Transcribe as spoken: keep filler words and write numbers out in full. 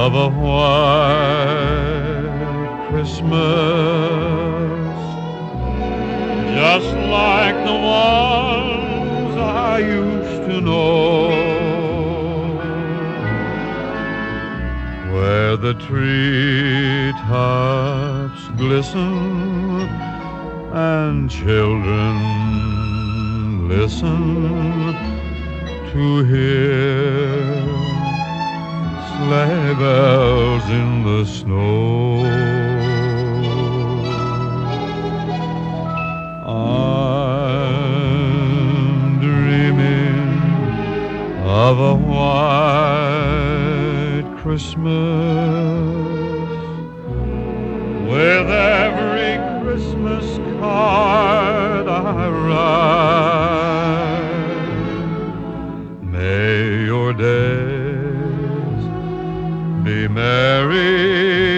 of a white Christmas, just like the ones I used to know, where the treetops glisten and children listen to hear sleigh bells in the snow. I'm dreaming of a white Christmas, with every Christmas card I write. May your days be merry